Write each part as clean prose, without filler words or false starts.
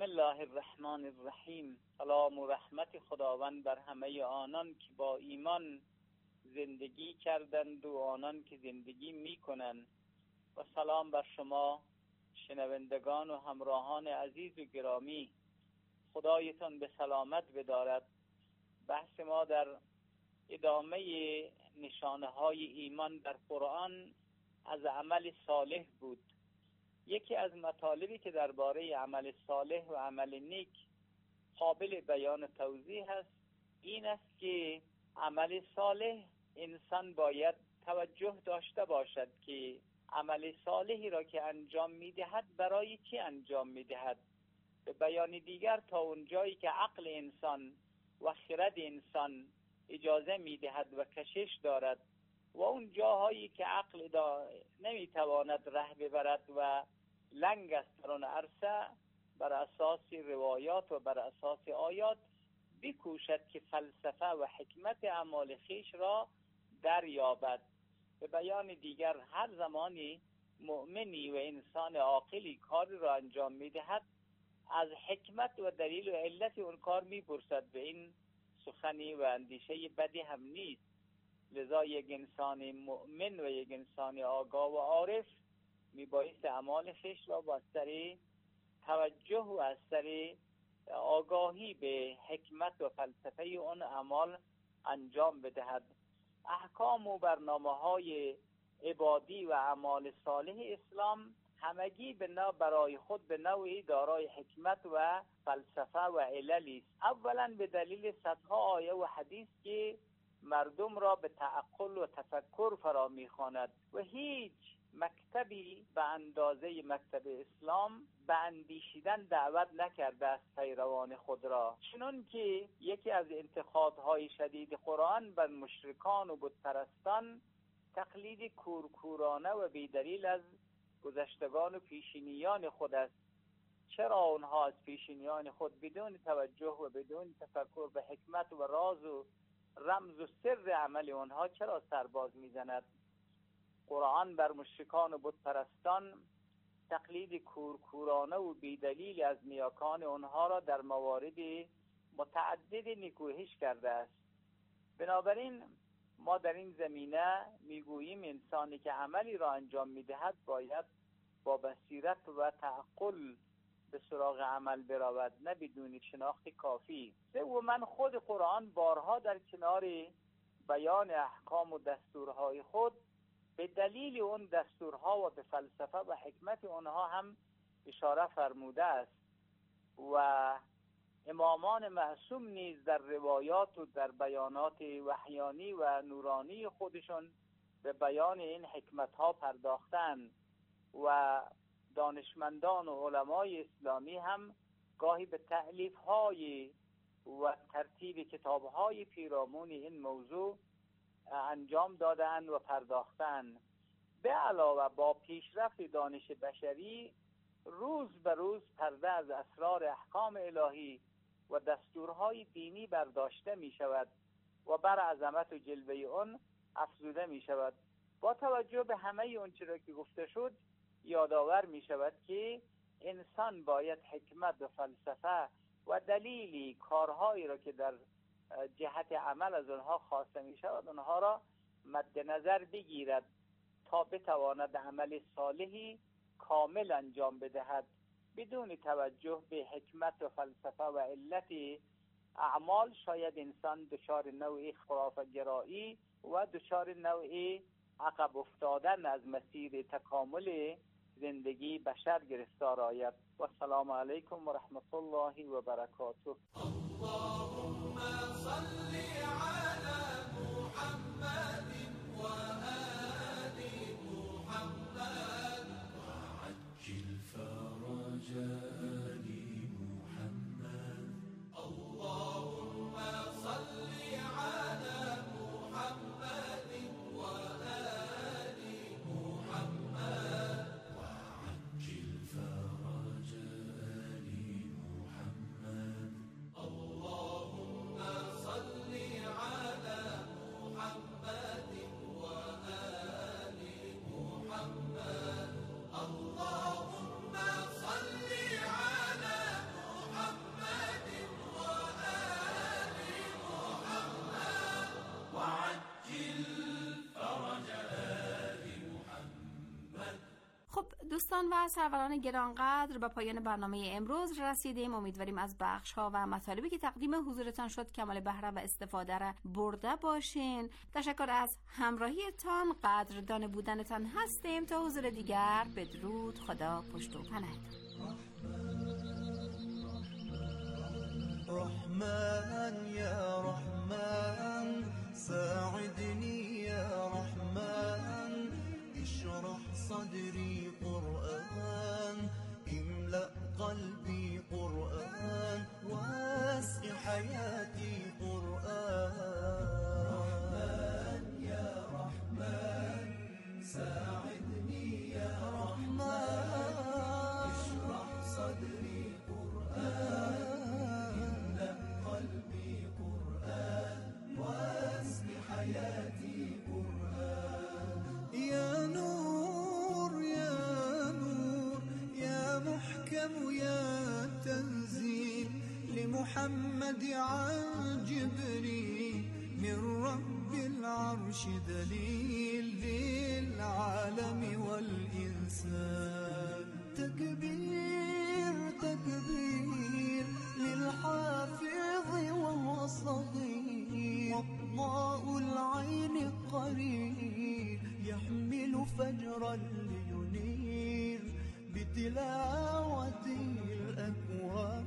بسم الله الرحمن الرحیم. سلام و رحمت خداوند بر همه آنان که با ایمان زندگی کردند و آنان که زندگی میکنند و سلام بر شما شنوندگان و همراهان عزیز و گرامی. خدایتان به سلامت بدارد. بحث ما در ادامه نشانه های ایمان در قرآن از عمل صالح بود. یکی از مطالبی که درباره عمل صالح و عمل نیک قابل بیان و توضیح است این است که عمل صالح انسان باید توجه داشته باشد که عمل صالحی را که انجام میدهد برای چی انجام میدهد. به بیان دیگر تا اونجایی که عقل انسان و خرد انسان اجازه میدهد و کشش دارد و اون جاهایی که عقل نمیتواند ره ببرد و لنگ است در آن عرصه، بر اساس روایات و بر اساس آیات بکوشد که فلسفه و حکمت اعمال خویش را دریابد. به بیان دیگر هر زمانی مؤمنی و انسان عاقلی کاری را انجام میدهد از حکمت و دلیل و علت اون کار میپرسد. به این سخنی و اندیشه بدی هم نیست. لذا یک انسان مؤمن و یک انسان آگاه و عارف میبایست اعمال خویش را با سر توجه و از سر آگاهی به حکمت و فلسفه اون اعمال انجام بدهد. احکام و برنامه‌های عبادی و اعمال صالح اسلام همگی برای خود به نوعی دارای حکمت و فلسفه و عللی است. اولا به دلیل صدها آیه و حدیث که مردم را به تعقل و تفکر فرا می‌خواند و هیچ مکتبی به اندازه مکتب اسلام به اندیشیدن دعوت نکرده است پیروان خود را. چنان که یکی از انتقادهای شدید قرآن بر مشرکان و بتپرستان تقلید کورکورانه و بیدلیل از گذشتگان و پیشینیان خود است. چرا اونها از پیشینیان خود بدون توجه و بدون تفکر به حکمت و راز و رمز و سر عمل اونها چرا سرباز میزند؟ قرآن بر مشرکان و بتپرستان تقلید کورکورانه و بیدلیل از نیاکان اونها را در موارد متعدد نکوهش کرده است. بنابراین ما در این زمینه میگوییم انسانی که عملی را انجام میدهد باید با بصیرت و تعقل به سراغ عمل برود، نه بدون شناخت کافی. و من خود قرآن بارها در کنار بیان احکام و دستورهای خود به دلیل اون دستورها و به فلسفه و حکمت اونها هم اشاره فرموده است و امامان معصوم نیز در روایات و در بیانات وحیانی و نورانی خودشون به بیان این حکمت ها پرداختند و دانشمندان و علمای اسلامی هم گاهی به تألیف های و ترتیب کتاب های پیرامون این موضوع انجام دادند و پرداختند. به علاوه با پیشرفت دانش بشری روز به روز پرده از اسرار احکام الهی و دستورهای دینی برداشته می شود و بر عظمت و جلوه اون افزوده می شود. با توجه به همه اون چیزی که گفته شد یادآور می شود که انسان باید حکمت و فلسفه و دلیلی کارهایی را که در جهت عمل از آنها خواسته می شود آنها را مد نظر بگیرد تا بتواند عمل صالحی کامل انجام بدهد. بدون توجه به حکمت و فلسفه و علت اعمال شاید انسان دچار نوعی خرافه‌گرایی و دچار نوعی عقب افتادن از مسیر تکامل زندگی بشر گرفتار آید. و السلام علیکم و رحمت الله و برکاته. اللهم صل على محمد و آل محمد وعجل فرج آل محمد. اللهم صل على محمد و آل محمد وعجل فرج آل محمد. اللهم صل على محمد وآل دوستان و سروران گرانقدر، به پایان برنامه امروز رسیدیم. امیدواریم از بخش‌ها و مطالبی که تقدیم حضورتان شد کمال بهره و استفاده را برده باشین. تشکر از همراهیتان، قدردان بودنتان هستیم. تا حضور دیگر، بدرود، خدا پشت و پناهتان. رحمن يا رحمن ساعدني يا رحمن اشرح صدري قرآن املأ قلبي قرآن واسع حياتي قرآن رحمن يا رحمن ساعدني يا رحمن اشرح صدري قرآن حياتي قرآن يا نور يا نور يا محكم يا تنزيل لمحمد عن جبريل من رب العرش دليل للعالم والإنسان تكبير تكبير للحافظ وهو صغير وضاء العين قرير يحمل فجرا لينير بتلاوة الأكوان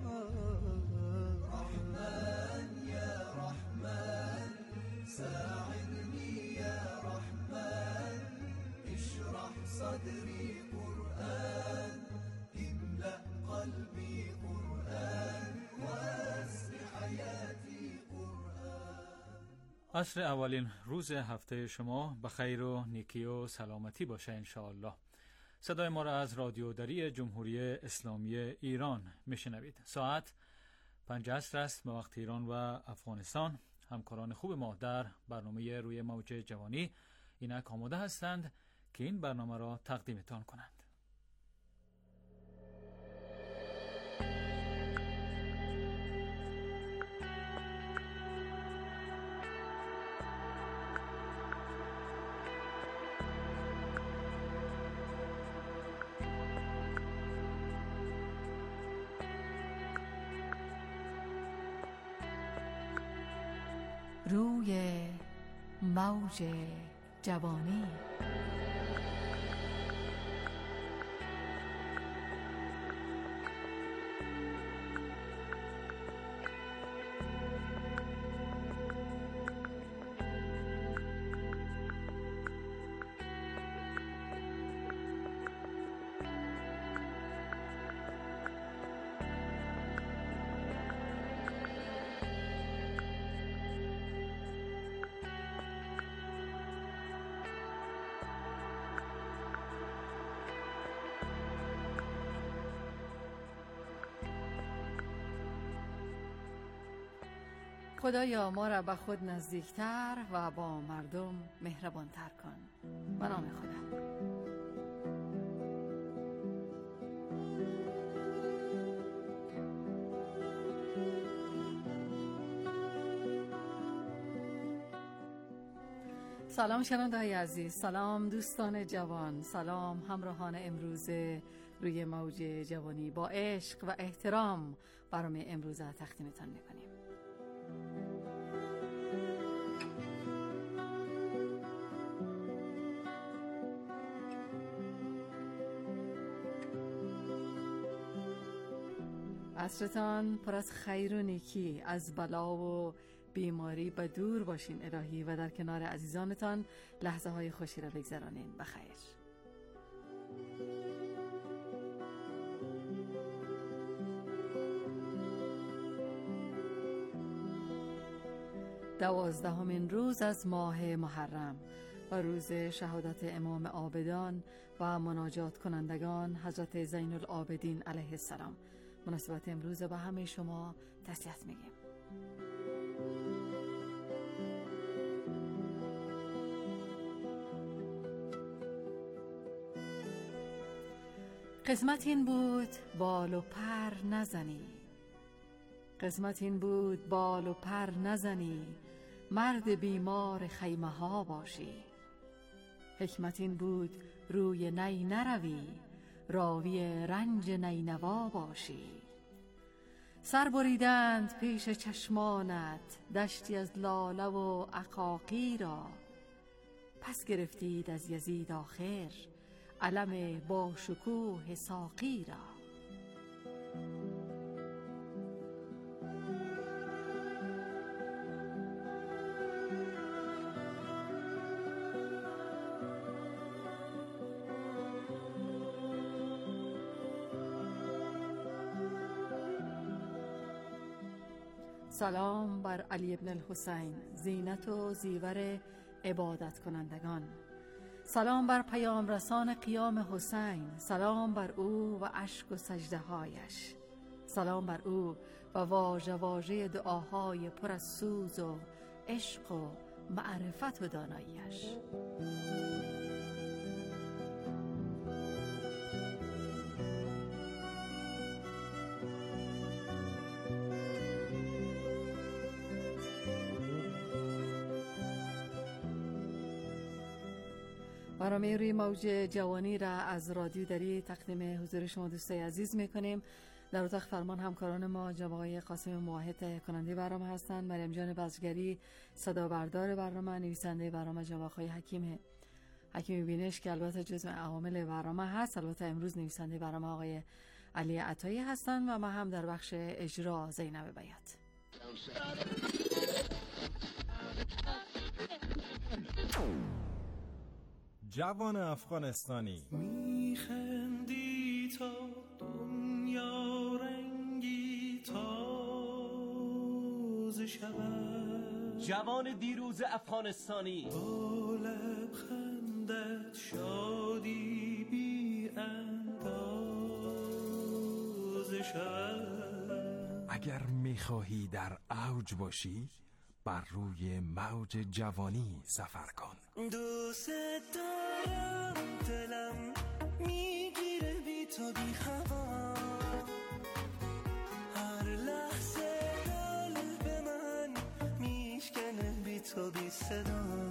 رحمن يا رحمن ساعدني يا رحمن اشرح صدري قرآن املأ قلبي قرآن واسع حياتي قرآن. عصر اولین روز هفته شما به خیر و نیکی و سلامتی باشه انشاءالله. صدای ما را از رادیو دری جمهوری اسلامی ایران میشنوید. ساعت 5 عصر است به وقت ایران و افغانستان. همکاران خوب ما در برنامه روی موج جوانی اینک آماده هستند که این برنامه را تقدیمتان کنند. روی موج جوانی. خدایا ما را به خود نزدیکتر و با مردم مهربانتر کن. به نام خدا. سلام شنونده‌های عزیز، سلام دوستان جوان، سلام همراهان امروز روی موج جوانی. با عشق و احترام برنامه امروز را تقدیمتان می‌کنیم. عصرتان پر از خیر و نیکی، از بلا و بیماری به دور باشین الهی و در کنار عزیزانتان لحظه های خوشی را بگذرانین. بخیر. دوازدهمین روز از ماه محرم و روز شهادت امام عابدان و مناجات کنندگان حضرت زین العابدین علیه السلام. مناسبت امروز به همه شما تسلیت میگیم. قسمت این بود بال و پر نزنی، قسمت این بود بال و پر نزنی، مرد بیمار خیمه ها باشی. حکمت این بود روی نی نروی، راوی رنج نینوا باشی. سر بریدند پیش چشمانت دشتی از لاله و عقاقی را. پس گرفتید از یزید آخر علم با شکوه ساقی را. سلام بر علی ابن الحسین، زینت و زیور عبادت کنندگان. سلام بر پیام رسان قیام حسین، سلام بر او و اشک و سجده هایش. سلام بر او و واژه واژه دعاهای پر از سوز و عشق و معرفت و داناییش. برنامه روی موج جوانی را از رادیو دری تقدیم حضور شما دوستای عزیز میکنیم. در اتاق فرمان همکاران ما جناب آقای قاسم موحد کننده برنامه هستند، مریم جان بزرگی صدا بردار برنامه، نویسنده برنامه جناب آقای حکیم بینش که البته جزو عوامل برنامه هست. البته امروز نویسنده برنامه آقای علی عطایی هستند و ما هم در بخش اجرا زینب بیات. جوان افغانستانی میخندی تا دنیا رنگی تازه شود، جوان دیروز افغانستانی با لبخندت شادی بی اندازه شود. اگر میخواهی در اوج باشی بر روی موج جوانی سفر کن. دوست دارم، دلم میگیره بی تو بی خبر، هر لحظه قلب من میشکنه بی تو بی صدا.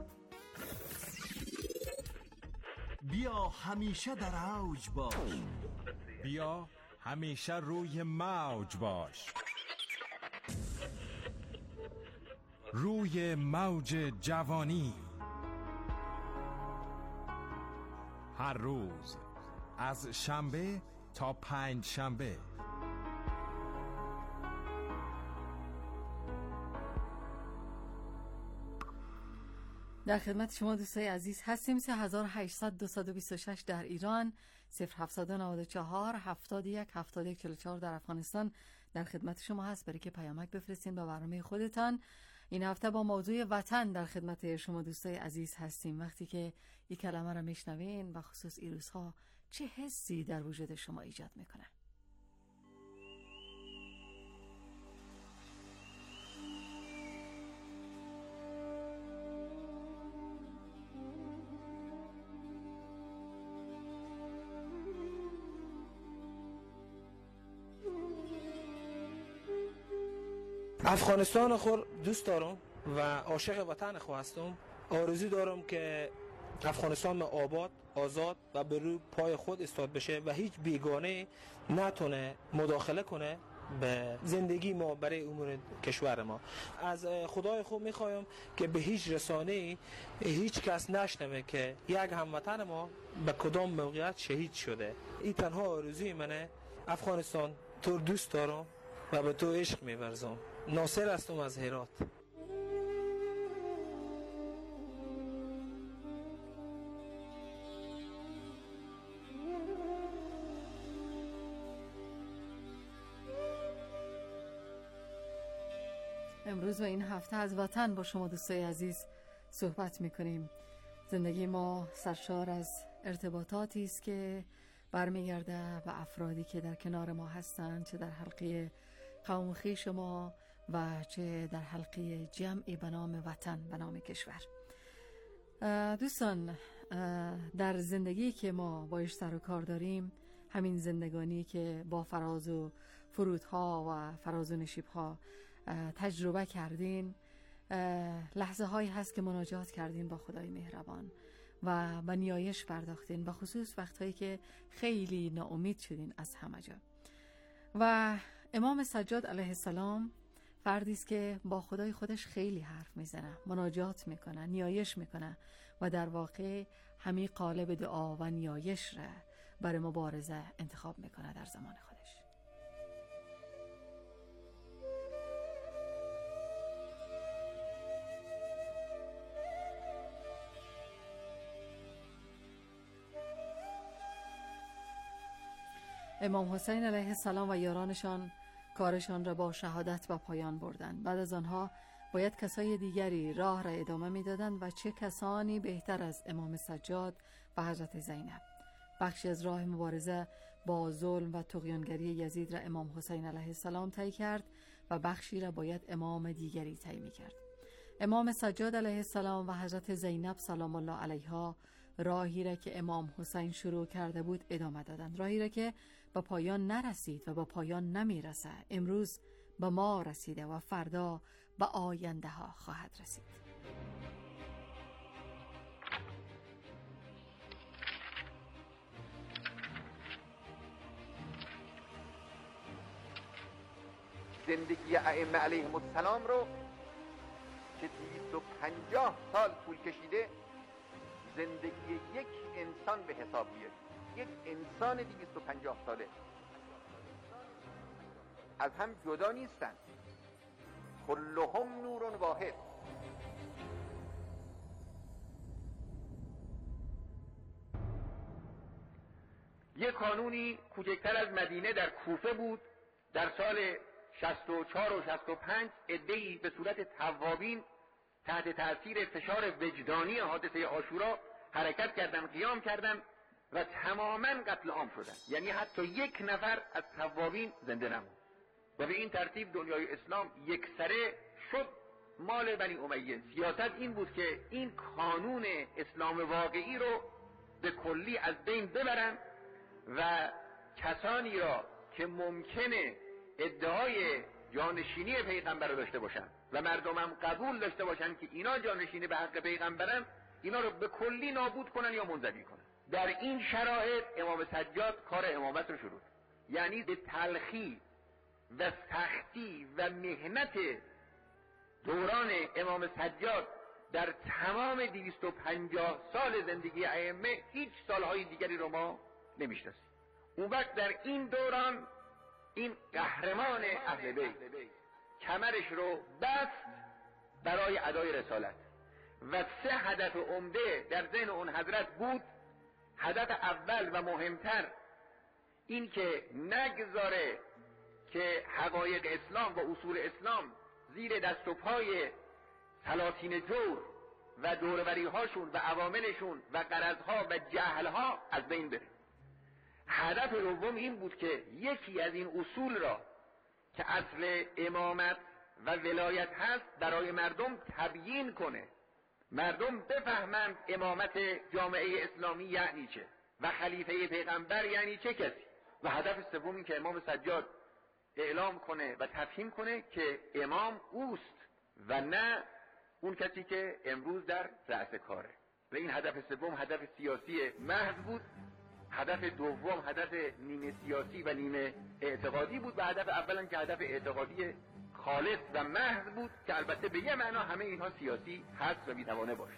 بیا همیشه در اوج باش، بیا همیشه روی موج باش، روی موج جوانی. هر روز از شنبه تا پنج شنبه. در خدمت شما دوستای عزیز هستیم. 3800-226 در ایران، 0794 71 71 44 در افغانستان در خدمت شما هست برای که پیامک بفرستین با برنامه خودتان. این هفته با موضوع وطن در خدمت شما دوستای عزیز هستیم. وقتی که یک کلمه را میشنوین و خصوص این روزها چه حسی در وجود شما ایجاد میکنه؟ افغانستان خود دوست دارم و عاشق وطن خود هستم. آرزو دارم که افغانستان آباد، آزاد و بر روی پای خود ایستاد بشه و هیچ بیگانه نتونه مداخله کنه به زندگی ما برای امور کشور ما. از خدای خود میخوایم که به هیچ رسانه هیچ کس نشنوه که یک هموطن ما به کدام موقعیت شهید شده. این تنها آرزوی منه. افغانستان تو دوست دارم و به تو عشق می‌ورزم. ناصر هستم از هرات. امروز و این هفته از وطن با شما دوستای عزیز صحبت میکنیم. زندگی ما سرشار از ارتباطاتی است که برمیگرده به افرادی که در کنار ما هستند، چه در حلقه قوم خویش ما و چه در حلقه جمعی به نام وطن، به نام کشور. دوستان، در زندگی که ما باش سر و کار داریم، همین زندگانی که با فراز و فرودها و فراز و نشیبها تجربه کردین، لحظه هایی هست که مناجات کردین با خدای مهربان و به نیایش پرداختین، به خصوص وقتهایی که خیلی ناامید شدین از همه جا. و امام سجاد علیه السلام فردی است که با خدای خودش خیلی حرف میزنه، مناجات میکنه، نیایش میکنه و در واقع همین قالب دعا و نیایش را برای مبارزه انتخاب میکنه در زمان خودش. امام حسین علیه السلام و یارانشان کارشان را با شهادت و پایان بردند. بعد از آنها باید کسای دیگری راه را ادامه میدادند و چه کسانی بهتر از امام سجاد و حضرت زینب. بخشی از راه مبارزه با ظلم و طغیانگری یزید را امام حسین علیه السلام طی کرد و بخشی را باید امام دیگری طی می‌کرد. امام سجاد علیه السلام و حضرت زینب سلام الله علیها راهی را که امام حسین شروع کرده بود ادامه دادند، راهی را که به پایان نرسید و به پایان نمیرسه. امروز به ما رسیده و فردا به آینده ها خواهد رسید. زندگی ائمه علیهم السلام رو که 250 سال طول کشیده زندگی یک انسان به حساب بیارید. یک انسان 250 ساله از هم جدا نیستن، کلهم نور واحد. یک قانونی کوچکتر از مدینه در کوفه بود در سال 64 و 65. عده‌ای به صورت توابین تحت تأثیر فشار وجدانی حادثه عاشورا حرکت کردن، قیام کردن و تماما قتل عام شدن. یعنی حتی یک نفر از توابین زنده نموند و به این ترتیب دنیای اسلام یکسره شد مال بنی امیه. سیاست این بود که این قانون اسلام واقعی رو به کلی از بین ببرن و کسانی را که ممکنه ادعای جانشینی پیغمبر رو داشته باشن و مردم هم قبول داشته باشن که اینا جانشین به حق پیغمبرن، اینا رو به کلی نابود کنن یا منزوی کنن. در این شرایط امام سجاد کار امامت رو شروع، یعنی به تلخی و سختی و مهنت دوران امام سجاد در تمام 250 سال زندگی ائمه هیچ سالهای دیگری رو ما نمیشناسیم. اون وقت در این دوران این قهرمان اهل بیت کمرش رو بست برای ادای رسالت و 3 هدف عمده در ذهن اون حضرت بود. هدف اول و مهمتر این که نگذاره که حقایق اسلام و اصول اسلام زیر دست و پای سلاطین جور و دوروری هاشون و عواملشون و غرضها و جهلها از بین بره. هدف دوم این بود که یکی از این اصول را که اصل امامت و ولایت هست برای مردم تبیین کنه، مردم بفهمند امامت جامعه اسلامی یعنی چه و خلیفه پیغمبر یعنی چه کسی. و هدف سوم این که امام سجاد اعلام کنه و تفهیم کنه که امام اوست و نه اون کسی که امروز در رأس کاره. و این هدف سوم هدف سیاسی محض بود. هدف دوم هدف نیمه سیاسی و نیمه اعتقادی بود و هدف اول هم که هدف اعتقادی خالص و محض بود که البته به یه معنا همه اینها سیاسی هست و میتوانه باشه.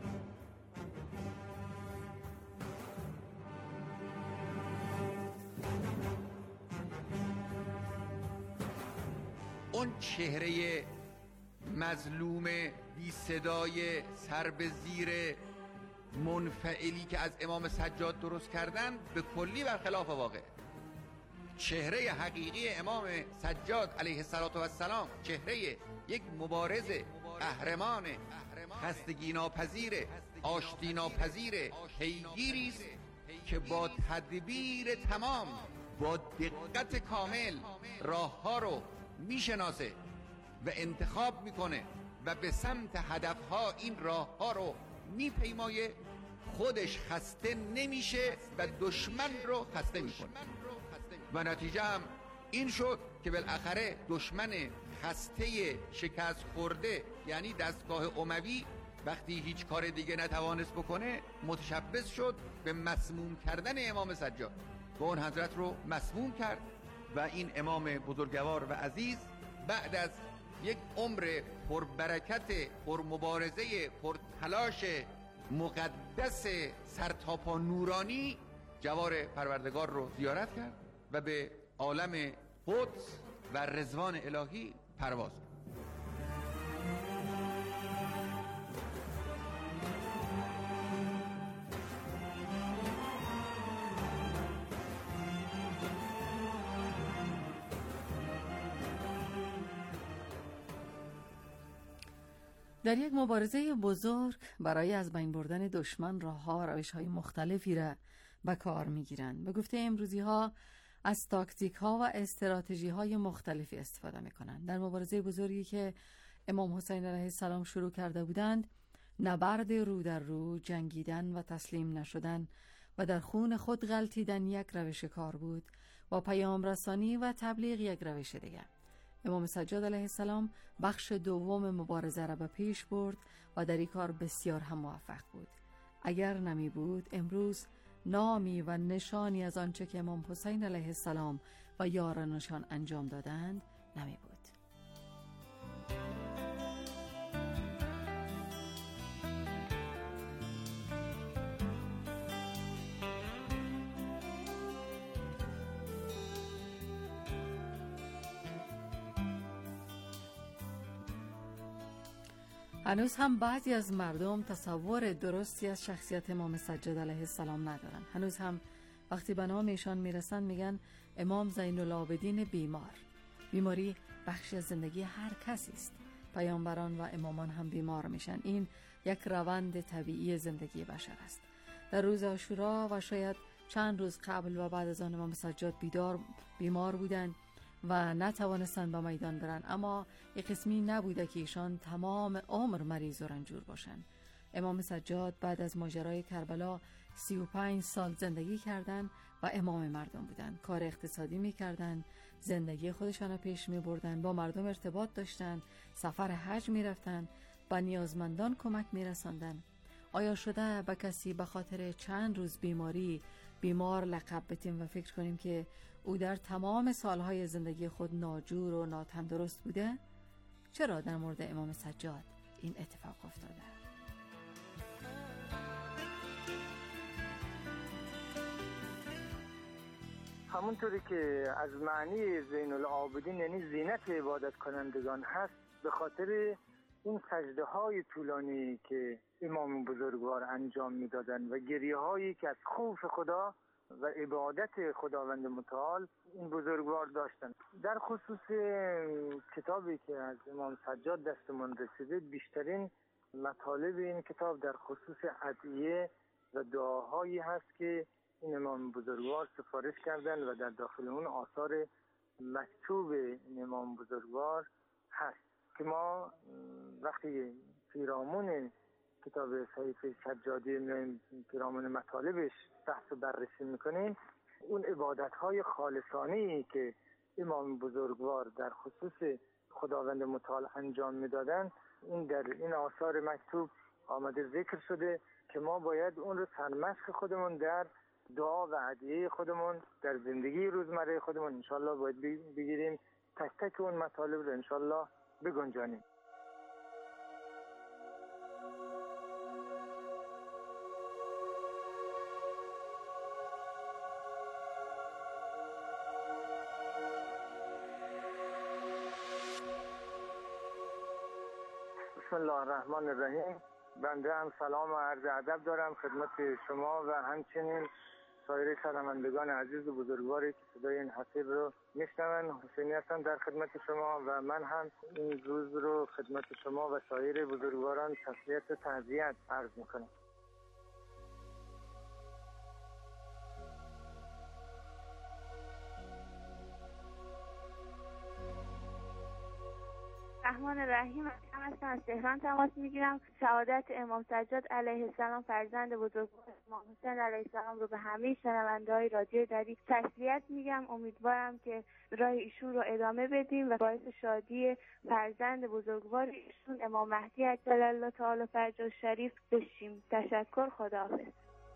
اون چهره مظلوم بی صدای سر به زیر منفعلی که از امام سجاد درست کردن به کلی برخلاف واقع. چهره حقیقی امام سجاد علیه السلام چهره یک مبارز قهرمان، خستگی ناپذیر، آشتی ناپذیر، پیگیری است که با تدبیر تمام، با دقت کامل راهها رو میشناسه و انتخاب میکنه و به سمت هدفها این راهها رو میپیمایه. خودش خسته نمیشه و دشمن رو خسته میکنه و نتیجه هم این شد که بالاخره دشمن خسته شکست خورده یعنی دستگاه اموی وقتی هیچ کار دیگه نتوانست بکنه متشبث شد به مسموم کردن امام سجاد و اون حضرت رو مسموم کرد و این امام بزرگوار و عزیز بعد از یک عمر پربرکت، پرمبارزه، پرتلاش مقدس سرتاپا نورانی جوار پروردگار رو زیارت کرد و به عالم قدس و رضوان الهی پرواز کرد. در یک مبارزه بزرگ برای از بین بردن دشمن راه‌ها روش‌های مختلفی را به کار می‌گیرند. به گفته امروزی‌ها از تاکتیک‌ها و استراتژی‌های مختلفی استفاده می‌کنند. در مبارزه بزرگی که امام حسین علیه السلام شروع کرده بودند، نبرد رو در رو، جنگیدن و تسلیم نشدن و در خون خود غلطیدن یک روش کار بود و پیام رسانی و تبلیغ یک روش دیگر. امام سجاد علیه السلام بخش دوم مبارزه را به پیش برد و در این کار بسیار هم موفق بود. اگر نمی بود امروز نامی و نشانی از آنچه که امام حسین علیه السلام و یارانشان انجام دادند نمی بود. هنوز هم بعضی از مردم تصور درستی از شخصیت امام سجاد علیه السلام ندارن. هنوز هم وقتی به نام ایشان میرسن میگن امام زین العابدین بیمار. بیماری بخشی از زندگی هر کسی است. پیامبران و امامان هم بیمار میشن. این یک روند طبیعی زندگی بشر است. در روز عاشورا و شاید چند روز قبل و بعد از آن امام سجاد بیمار بودند و نتوانستند به میدان برن، اما یک قسمی نبوده که ایشان تمام عمر مریض و رنجور باشند. امام سجاد بعد از ماجرای کربلا 35 سال زندگی کردند و امام مردم بودند. کار اقتصادی میکردند، زندگی خودشان را پیش میبردند، با مردم ارتباط داشتند، سفر حج میرفتند، به نیازمندان کمک میرساندند. آیا شده به کسی به خاطر چند روز بیمار لقب بدیم و فکر کنیم که او در تمام سالهای زندگی خود ناجور و ناتندرست بوده؟ چرا در مورد امام سجاد این اتفاق افتاده؟ همونطوری که از معنی زین العابدین یعنی زینت عبادت کنندگان هست، به خاطر این سجده های طولانی که امام بزرگوار انجام میدادن و گریه هایی که از خوف خدا و عبادت خداوند متعال این بزرگوار داشتن. در خصوص کتابی که از امام سجاد دستمون رسیده، بیشترین مطالب این کتاب در خصوص ادعیه و دعاهایی هست که این امام بزرگوار سفارش کردن و در داخل اون آثار مکتوب این امام بزرگوار هست که ما وقتی پیرامون کتاب صحیفه سجادی میایم پیرامون مطالبش بحث و بررسی میکنیم، اون عبادت‌های خالصانه‌ای که امام بزرگوار در خصوص خداوند متعال انجام میدادن، این در این آثار مکتوب آمده ذکر شده که ما باید اون رو سرمشق خودمون در دعا و ادعیه خودمون در زندگی روزمره خودمون انشالله باید بگیریم، تک تک اون مطالب رو انشالله بگنجانیم. بسم الله الرحمن الرحیم. بنده هم سلام و عرض ادب دارم خدمت شما و همچنین سایر شنوندگان عزیز و بزرگواری که صدای این حسیب رو میشنون. حسینی هستم در خدمت شما و من هم این روز رو خدمت شما و سایر بزرگواران تسلیت و تعزیت عرض میکنم. الرحمن الرحیم. هستم، از تهران تماس میگیرم. شهادت امام سجاد علیه السلام فرزند بزرگوار امام حسین علیه السلام رو به همه شنونده‌های رادیو دری تسلیت میگم. امیدوارم که راه ایشون رو ادامه بدیم و باعث شادی فرزند بزرگوار ایشون امام مهدی عجل الله تعالی فرجه الشریف بشیم. تشکر. خداحافظ.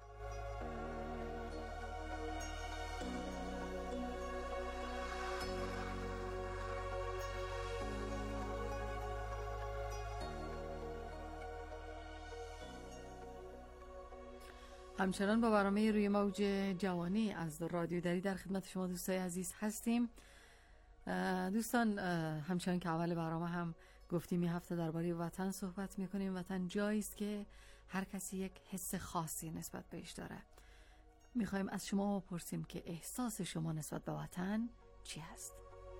همچنان با برنامه روی موج جوانی از رادیو دری در خدمت شما دوستای عزیز هستیم. دوستان، همچنان که اول برنامه هم گفتیم این هفته درباره وطن صحبت میکنیم. وطن جایی است که هر کسی یک حس خاصی نسبت بهش داره. میخوایم از شما بپرسیم که احساس شما نسبت به وطن چی هست؟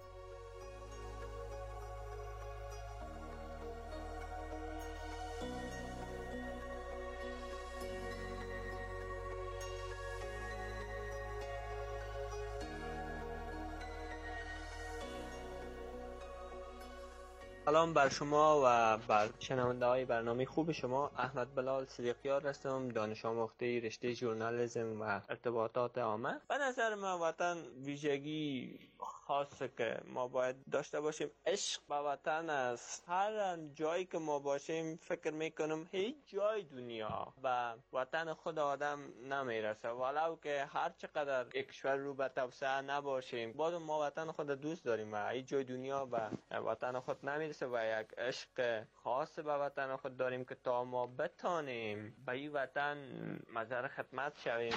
سلام بر شما و بر شنونده های برنامه خوب شما. احمد بلال صدیقیار هستم، دانش آموخته رشته ژورنالیسم و ارتباطات عامه. به نظر من وطن ویژگی خاصه که ما باید داشته باشیم. عشق به وطن است. هر جایی که ما باشیم فکر میکنم هیچ جای دنیا به وطن خود آدم نمیرسه، ولو که هر چقدر یک کشور رو به توسعه نباشیم باز ما وطن خود دوست داریم و هیچ جای دنیا به وطن خود نمیرسه و یک عشق خاص به وطن خود داریم که تا ما بتانیم به این وطن مظهر خدمت شویم.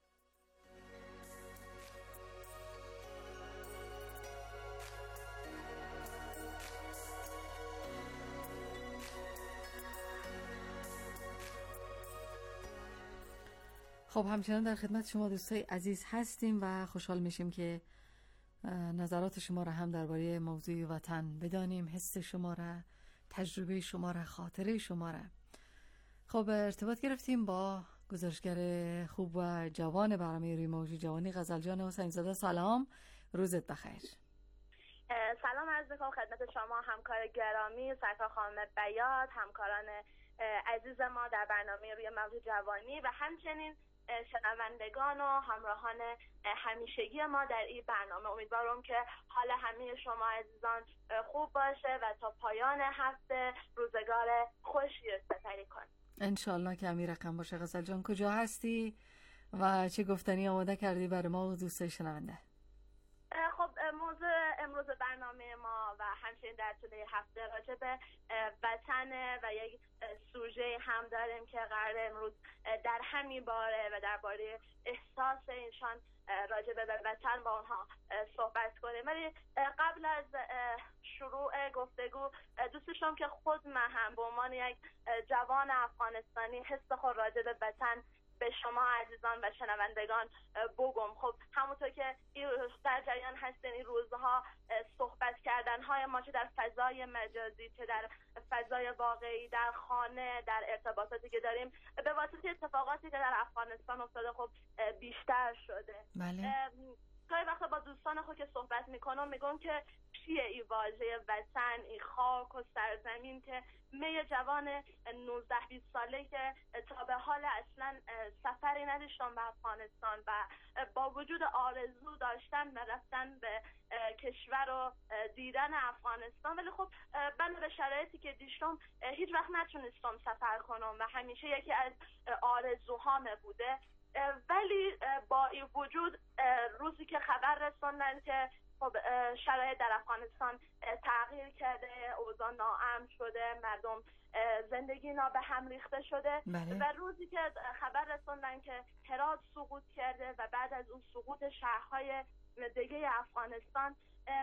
خب همچنان در خدمت شما دوستای عزیز هستیم و خوشحال میشیم که نظرات شما را هم درباره موضوع وطن بدانیم، حس شما را، تجربه شما را، خاطره شما را. خب ارتباط گرفتیم با گزارشگر خوب و جوان برنامه روی موج جوانی غزل جان حسین زاده. سلام، روزت بخیر. سلام عرض می‌کنم خدمت شما همکار گرامی سرکار خانم بیات، همکاران عزیز ما در برنامه روی موج جوانی و همچنین شنوندگان و همراهان همیشگی ما در این برنامه. امیدوارم که حال همه شما عزیزان خوب باشه و تا پایان هفته روزگار خوشی سپری کنید. انشالله که همین رقم باشه. غزل جان کجا هستی و چه گفتنی آماده کردی برای ما و دوستای شنونده؟ خب موضوع امروز برنامه ما و همچنین در طول هفته راجع به وطن و یک سوژه هم داریم که قرار امروز در همین باره و درباره احساس اینشان راجع به وطن با آنها صحبت کنیم. ولی قبل از شروع گفتگو دوست داشتم که خود من هم به عنوان یک جوان افغانستانی حس خود راجع به وطن به شما عزیزان و شنوندگان بگم. خب همونطور که در جریان هستین این روزها صحبت کردن های ما چه در فضای مجازی چه در فضای واقعی، در خانه، در ارتباطاتی که داریم به واسطه اتفاقاتی که در افغانستان افتاده خب بیشتر شده. بله. گاهی وقتا با دوستان خود که صحبت میکنم میگم که چیه این واژه وطن، این خاک و سرزمین که می جوان 19-20 ساله که تا به حال اصلا سفری نداشتن به افغانستان و با وجود آرزو داشتن و رفتن به کشور و دیدن افغانستان، ولی خب بنا به شرایطی که داشتم هیچ وقت نتونستم سفر کنم و همیشه یکی از آرزوهام بوده. ولی با این وجود روزی که خبر رسوندن که خب شرایط در افغانستان تغییر کرده، اوضاع ناامن شده، مردم زندگی به هم ریخته شده و روزی که خبر رسوندن که هرات سقوط کرده و بعد از اون سقوط شهرهای دیگه افغانستان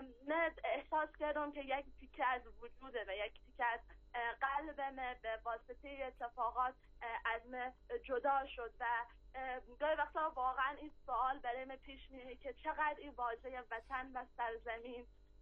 احساس کردم که یک تیکه از وجوده و یک تیکه از قلبم به واسطه اتفاقات از من جدا شد و گاهی وقتا واقعا این سوال برای من پیش میاد که چقدر این واژه وطن و سرزمین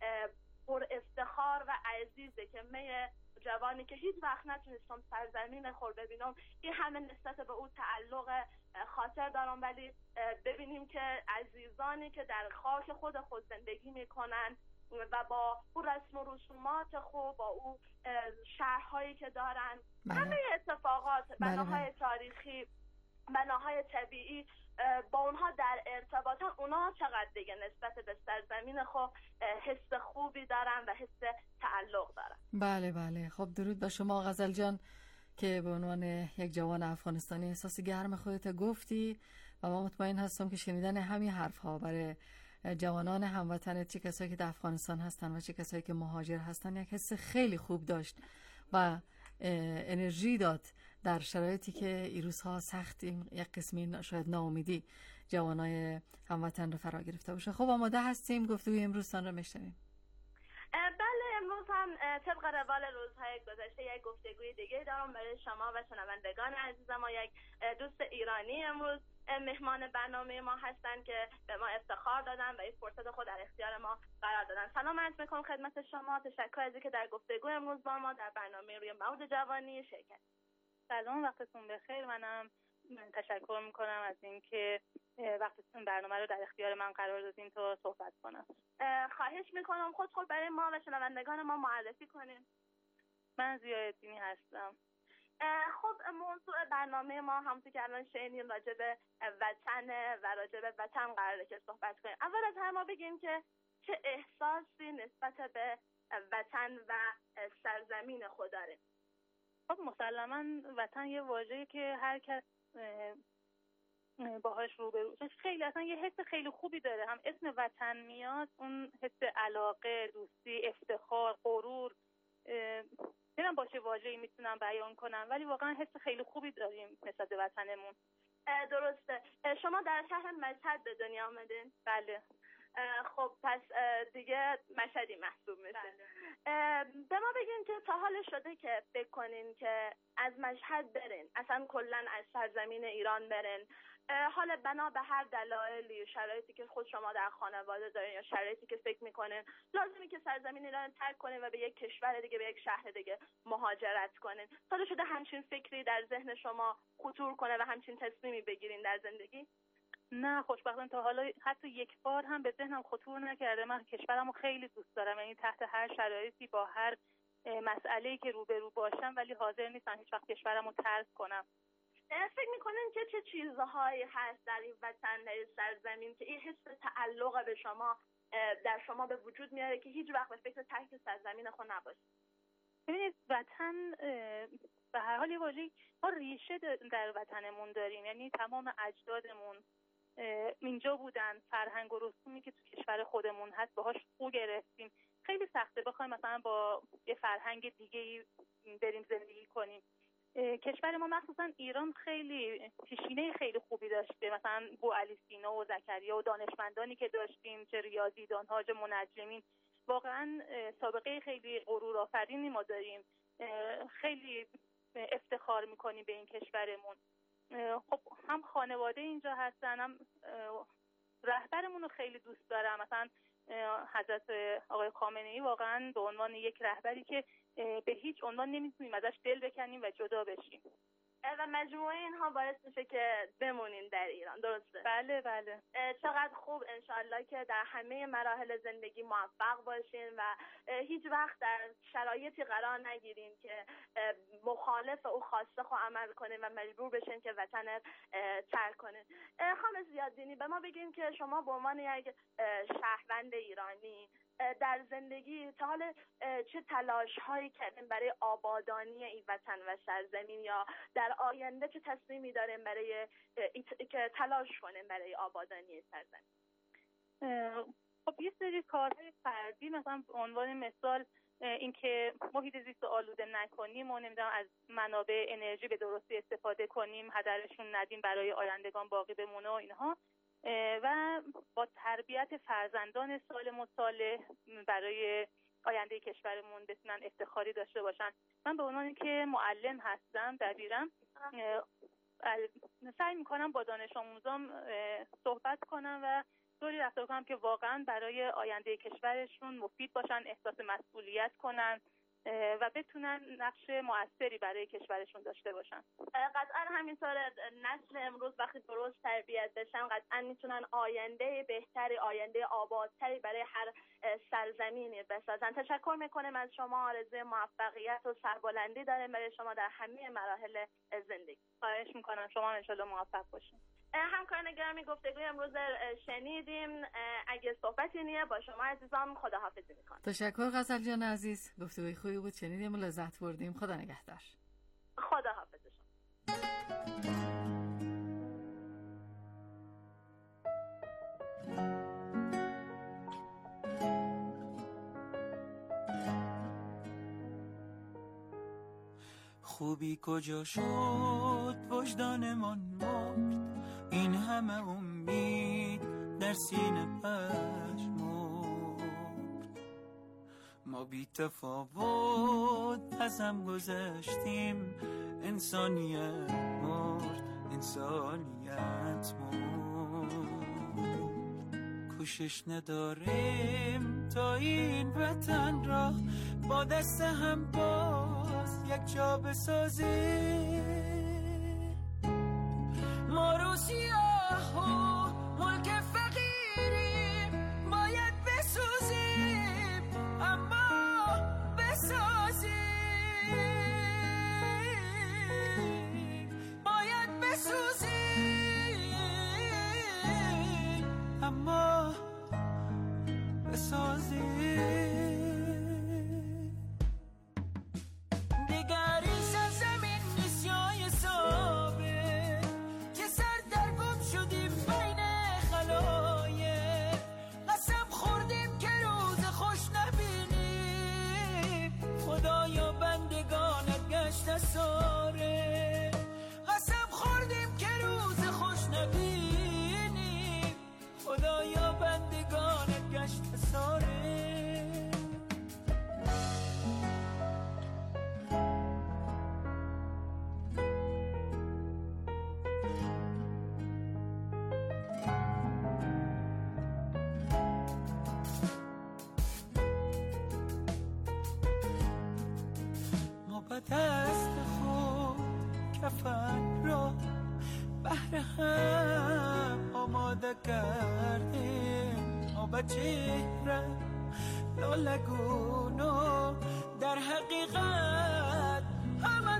پر افتخار و عزیزه که من جوانی که هیچ وقت نتونستم سرزمین خود ببینم این همه نسبت به اون تعلق خاطر دارم، ولی ببینیم که عزیزانی که در خاک خود زندگی میکنن و با اون رسم و رسومات خوب، با اون شهرهایی که دارن، همه اتفاقات، بناهای تاریخی، بناهای طبیعی، با اونها در ارتباطن. اونها چقدر دیگه نسبت به سرزمین خود حس خوبی دارن و حس تعلق دارن. بله بله. خب درود به شما غزل جان که به عنوان یک جوان افغانستانی احساس گرم خودت گفتی و من مطمئن هستم که شنیدن همین حرف ها برای جوانان هموطن، چه کسایی که در افغانستان هستن و چه کسایی که مهاجر هستن، یک حس خیلی خوب داشت و انرژی داد در شرایطی که این روزها سخت، یک قسمی شاید ناامیدی جوانای هموطن رو فرا گرفته باشه. خب آماده هستیم گفتگوی امروزتان رو میشنویم. بله، امروز هم طبق روال روزهای گذشته یک گفتگوی دیگه دارم برای شما و شنوندگان عزیز ما. یک دوست ایرانی امروز مهمان برنامه ما هستن که به ما افتخار دادن و این فرصت خود در اختیار ما قرار دادن. سلام عرض میکنم خدمت شما، تشکر از اینکه در گفتگو امروز با ما در برنامه روی موج جوانی شرکت. سلام، وقتتون بخیر. منم تشکر میکنم از اینکه وقتتون برنامه رو در اختیار من قرار دادین تا صحبت کنم. خواهش میکنم خود برای ما و شنوندگان ما معرفی کنین. من ضیاءالدینی هستم. خب موضوع برنامه ما همونطور که الان شنیدین راجع به وطن و راجع به وطن قراره که صحبت کنیم. اول از همه بگیم که چه احساسی نسبت به وطن و سرزمین خود داریم. خب مسلماً وطن یه واژه‌ای که هر کس باهاش روبرو، خیلی اصلا یه حس خیلی خوبی داره. هم اسم وطن میاد، اون حس علاقه، دوستی، افتخار، غرور، نمیدونم با چه واژه‌ای میتونم بیان کنم، ولی واقعا حس خیلی خوبی داریم نسبت به وطنمون. درسته. شما در شهر مشهد به دنیا آمدین؟ بله. خب پس دیگه مشهدی محسوب میشه. به ما بگین که تا حال شده که فکر کنین که از مشهد برین، اصلا کلا از سرزمین ایران برین، حالا بنا به هر دلایلی، شرایطی که خود شما در خانواده دارین یا شرایطی که فکر میکنین لازمی که سرزمین ایران ترک کنین و به یک کشور دیگه، به یک شهر دیگه مهاجرت کنین، تا شده همچین فکری در ذهن شما خطور کنه و همچین تصمیمی بگیرین در زندگی؟ نه، خوشبختانه تا حالا حتی یک بار هم به ذهنم خطور نکرده. من کشورمو خیلی دوست دارم، یعنی تحت هر شرایطی با هر مسئله‌ای که روبرو باشم ولی حاضر نیستم هیچ وقت کشورمو ترک کنم. فکر میکنین که چه چیزهایی هست در این وطن، در این سرزمین که این حس تعلق به شما در شما به وجود میاره که هیچ وقت به فکر ترک سرزمین خود نباشید؟ ببینید وطن به هر حال یه واژه‌ای، ما ریشه در وطنمون داریم، یعنی تمام اجدادمون اینجا بودن، فرهنگ و رسومی که تو کشور خودمون هست باهاش خو گرفتیم. خیلی سخته بخوایم مثلا با یه فرهنگ دیگه‌ای بریم زندگی کنیم. کشور ما مخصوصا ایران خیلی پیشینه خیلی خوبی داشته، مثلا بوعلی سینا و زکریا و دانشمندانی که داشتیم، چه ریاضیدان‌ها، چه منجمین. واقعا سابقه خیلی غرورآفرینی ما داریم. خیلی افتخار میکنیم به این کشورمون. خب هم خانواده اینجا هستن، هم رهبرمون رو خیلی دوست دارم. مثلا حضرت آقای خامنه‌ای واقعا به عنوان یک رهبری که به هیچ عنوان نمیتونیم ازش دل بکنیم و جدا بشیم و مجموعه اینها باعث میشه که بمونین در ایران. درسته؟ بله بله. چقدر خوب. انشالله که در همه مراحل زندگی موفق باشین و هیچ وقت در شرایطی قرار نگیرین که مخالف او خواسته خو عمل کنین و مجبور بشین که وطن ترک کنین. خانم ضیاءالدینی، به ما بگین که شما به عنوان یک شهروند ایرانی در زندگی تا حالا چه تلاش هایی کردین برای آبادانی این وطن و سرزمین، یا در آینده چه تصمیمی دارین برای که تلاش کنین برای آبادانی سرزمین؟ خب یه سری کارهای فردی، مثلا به عنوان مثال اینکه محیط زیست رو آلوده نکنیم و نمیدونم از منابع انرژی به درستی استفاده کنیم، هدرشون ندیم، برای آیندگان باقی بمونه و اینها، و با تربیت فرزندان سالم و صالح برای آینده کشورمون بتونن افتخاری داشته باشن. من به عنوان که معلم هستم، دبیرم، سعی میکنم با دانش آموزام صحبت کنم و طوری رفتار کنم که واقعا برای آینده کشورشون مفید باشن، احساس مسئولیت کنن و بتونن نقش موثری برای کشورشون داشته باشن. قطعا همینطور نسل امروز وقتی درست تربیت بشن قطعا میتونن آینده بهتری، آینده آبادتری برای هر سرزمینی بسازن. تشکر میکنم از شما، آرزوی موفقیت و سربلندی داریم برای شما در همه مراحل زندگی. خواهش میکنم، شما ان شاءالله موفق باشین. همکاران گرامی، گفتگوی امروز شنیدیم. اگه صحبتی نیه با شما عزیزان خداحافظی میکنم. تشکر غزل جان عزیز، گفتگوی خوبی بود، شنیدیم و لذت بردیم. خدا نگهدار. خداحافظ شما. خوبی کجا شد وجدانمان مرد، این همه امید در سینه پژمرد. ما بی تفاوت از هم گذشتیم، انسانیت مرد، انسانیت مرد. کوشش نداریم تا این وطن را با دست هم باز یک جا بسازیم. ما رو سیاه و ملک فقیریم، باید بسازیم اما بسازیم، باید بسازیم اما بسازیم. ساره قسم خوردیم که روز خوش نبینیم، خدایا بندگانت گشت ساره. ما با دست کفن را بهر هم آماده کردیم. ما به چهره لالگونو در حقیقت همه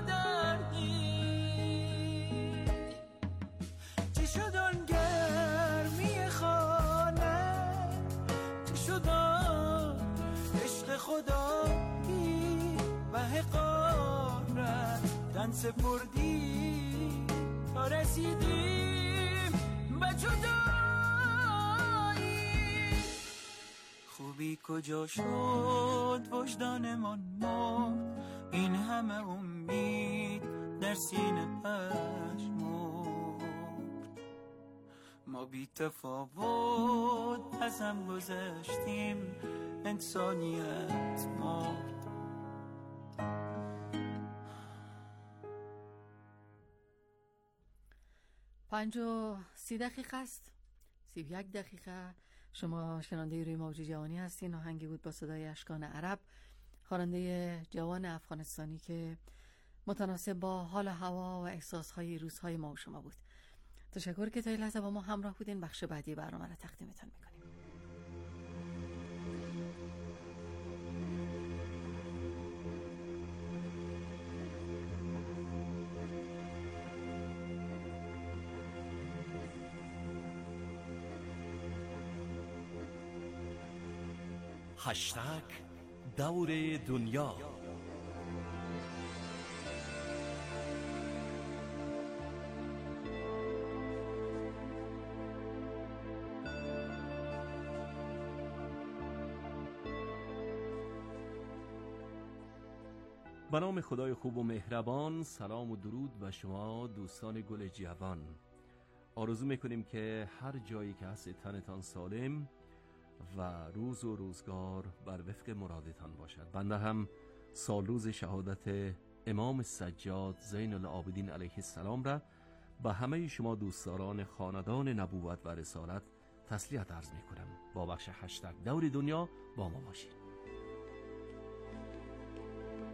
دردیم. چی شد آن گرمی خانه، چی شد آن عشق خدایی و حقارت تن سپردی تا رسیدیم به جدایی. خوبی کجا شد وجدانمان مرد، این همه امید در سینه پژمرد. ما بی تفاوت از هم گذشتیم، انسانیت مرد. 5:30 است. 31 دقیقه. شما شنونده روی موج جوانی هستین. آهنگی بود با صدای اشکان عرب، خواننده جوان افغانستانی که متناسب با حال هوا و احساسهای روزهای ما و شما بود. تشکر که تا این لحظه با ما همراه بودین. بخش بعدی برنامه را تقدیمتان میکنیم. هشتگ دور دنیا. به نام خدای خوب و مهربان، سلام و درود به شما دوستان گل جوان. آرزو میکنیم که هر جایی که هست تنتان سالم و روز و روزگار بر وفق مرادتان باشد. بنده هم سال روز شهادت امام سجاد زین العابدین علیه السلام را به همه شما دوستداران خاندان نبوت و رسالت تسلیت عرض می کنم. با بخش هشتگ دور دنیا با ما باشید.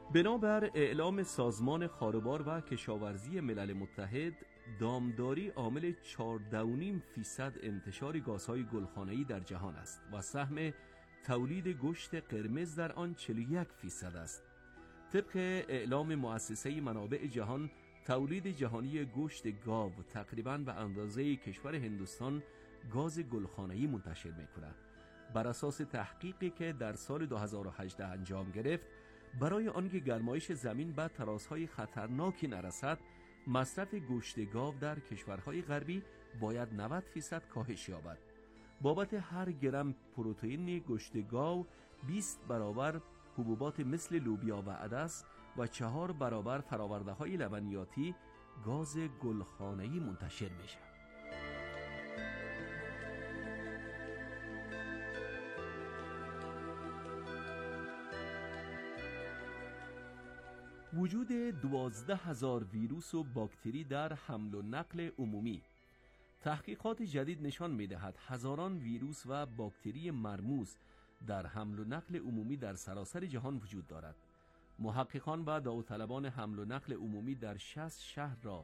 بنابر اعلام سازمان خاروبار و کشاورزی ملل متحد، دامداری عامل 4.5% انتشار گازهای گلخانه‌ای در جهان است و سهم تولید گوشت قرمز در آن 41% است. طبق اعلام مؤسسه منابع جهان، تولید جهانی گوشت گاو تقریباً به اندازه کشور هندوستان گاز گلخانه‌ای منتشر می‌کند. بر اساس تحقیقی که در سال 2018 انجام گرفت، برای آنکه گرمایش زمین به ترازهای خطرناکی نرسد، مصرف گوشت گاو در کشورهای غربی باید 90% کاهش یابد. بابت هر گرم پروتئین گوشت گاو 20 برابر حبوبات مثل لوبیا و عدس و 4 برابر فرآورده‌های لبنیاتی گاز گلخانه‌ای منتشر میشه. وجود 12,000 ویروس و باکتری در حمل و نقل عمومی. تحقیقات جدید نشان می‌دهد هزاران ویروس و باکتری مرموز در حمل و نقل عمومی در سراسر جهان وجود دارد. محققان و داوطلبان حمل و نقل عمومی در 60 شهر را